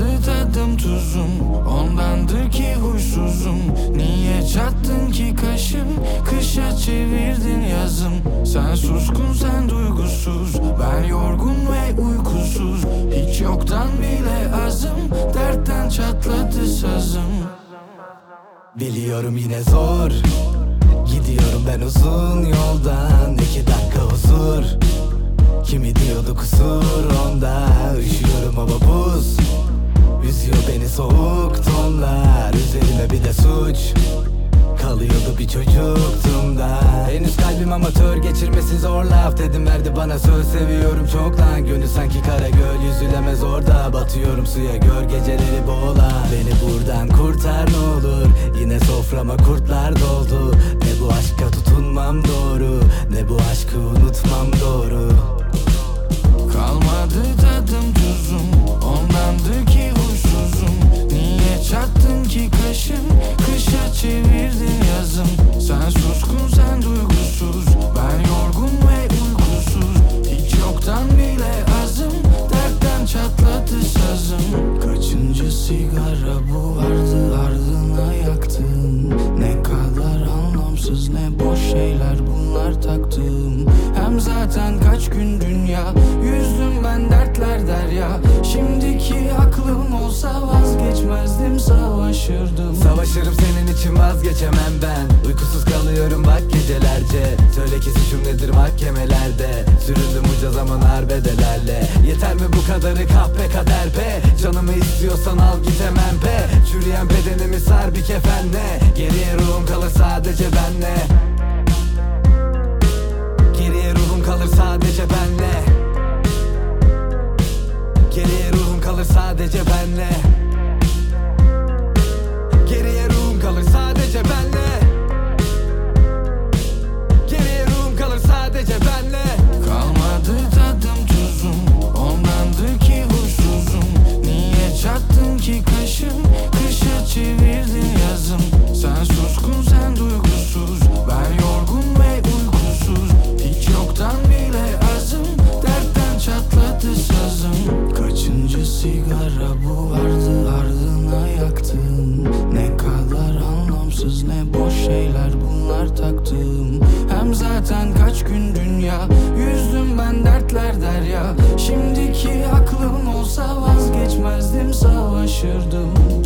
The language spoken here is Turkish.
Kalmadı tadım tuzum, ondandır ki huysuzum. Niye çattın ki kaşım, kışa çevirdin yazım. Sen suskun, sen duygusuz, ben yorgun ve uykusuz. Hiç yoktan bile azım, dertten çatladı sazım. Biliyorum yine zor, gidiyorum ben uzun yoldan. 2 dakika huzur, kimi diyordu kusur onda. Üşüyorum hava buz, üzüyor beni soğuk tonlar. Üzerime bir de suç kalıyordu, bir çocuktum da. Henüz kalbim amatör, geçirmesi zor laf. Dedim verdi bana söz, seviyorum çoktan. Gönül sanki kara göl, yüzülemez orada. Batıyorum suya, gör geceleri boğulan. Beni buradan kurtar ne olur, yine soframa kurtlar doldu. Ne bu aşka tutunmam doğru, ne bu aşkı unutmam doğru. Kalmadı tadım tuzum, ondandır ki huysuzum. Niye çattın ki kaşım, kışa çevirdin yazım. Sen suskun, sen duygusuz, ben yorgun ve uykusuz. Hiç yoktan bile azım, dertten çatladı sazım. Kaçıncı sigara bu, ardı ardına yaktın. Ne kadar anlamsız, ne boş şeyler bunlar taktım. Hem zaten kaç gün dünya, yüzdüm ben dertler derya. Şimdiki aklım olsa vazgeçmezdim, savaşırdım. Savaşırım senin için, vazgeçemem ben. Uykusuz kalıyorum bak gecelerce. Söyle ki suçum nedir mahkemelerde. Süründüm bunca zaman arbedelerle. Yeter mi bu kadarı, kahpe kader be. Canımı istiyorsan al git hemen be. Çürüyen bedenimi sar bir kefenle. Geriye ruhum kalır sadece benle. Geriye ruhum kalır sadece benle. Geriye ruhum kalır sadece benle. Geriye ruhum kalır sadece benle. Geriye ruhum kalır sadece benle. Kalmadı tadım tuzum, ondandır ki huysuzum. Niye çattın ki kaşım, kışa çevirdin yazım. Sen suskun, sen duygusuz, ben yorgun ve uykusuz. Hiç yoktan bile azım, dertten çatladı sazım. Kaçıncı sigara bu, ardı ardına yaktın. Ne kadar anlamsız, ne boş şeyler bunlar taktım. Hem zaten kaç gün dünya, yüzdüm ben dertler derya. Şimdiki aklım olsa vazgeçmezdim, savaşırdım.